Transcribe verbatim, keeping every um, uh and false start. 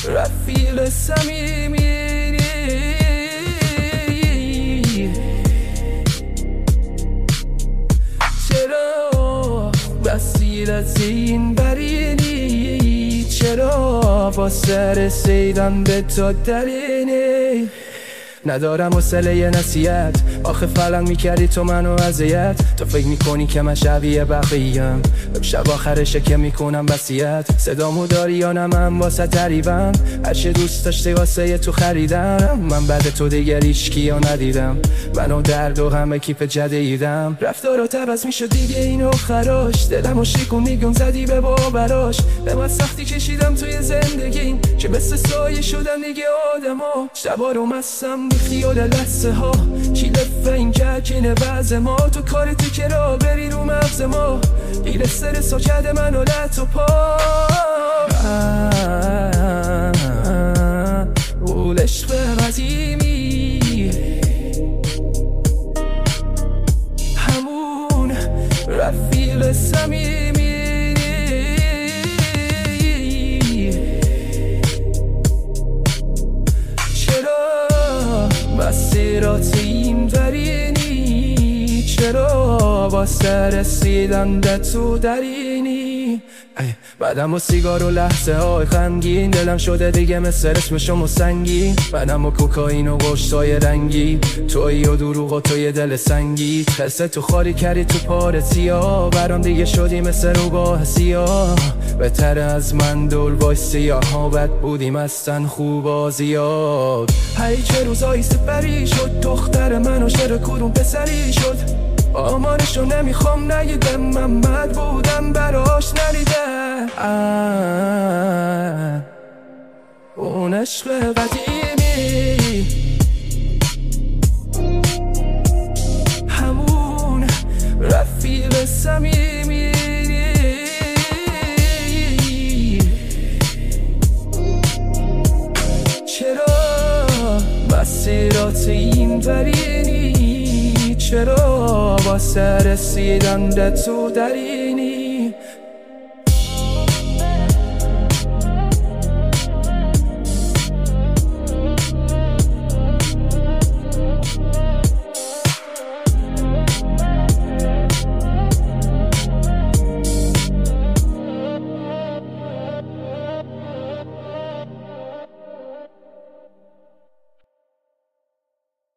رفیق صمیمی، چرا وسیلت این برینی؟ چرا واسه رسیدن به تو درینی؟ ندارم حوصله نصیحت، آخه فلان میکردی تو منو اذیت. تو فکر میکنی که من شبیه بقیه‌ام، شب آخرشه که میکنم وصیت. صدامو داری یا نه من واسه تریبم، هرچه دوست داشتی واسه تو خریدم. من بعد تو دیگر هیچکیو ندیدم، منو درد و همه کیف جدیدم. رفتارات عوض میشد دیگه اینو خراش، دلمو شیکون میگم زدی به باوراش. به من سختی کشیدم توی زندگیم که مثل سایه شدن دیگه آدما. شبا رو مستم بی خیال لحظه ها، شیلفه این ککینه وز ما. تو کارتی که را بری رو مغز ما، گیر استرسا کرده منو لط و پا. اول عشق قدیمی، همون رفیق صمیمی. مسیرات این درینی، چرا واسه رسیدن به تو درینی؟ بعدم و سیگار و لحظه های خمگین، دلم شده دیگه مثل رسم شما سنگین. بعدم و کوکائین و قشتای رنگی، توی و دروغ و توی دل سنگی. حسه تو خاری کردی تو پار سیاه، برام دیگه شدی مثل روباه سیاه. بهتر از من دول بای سیاه ها، بد بودیم اصلا خوبا زیاد. هی چه روزایی سپری شد، دختر من عاشق کدوم پسری شد؟ آمارشو نمیخوام نگیدم، من بد بودم براش ندیدم. اون عشق قدیمی، همون رفیق صمیمی. چرا مسیرات این درینی؟ چرا واسه رسیدن به تو درینی؟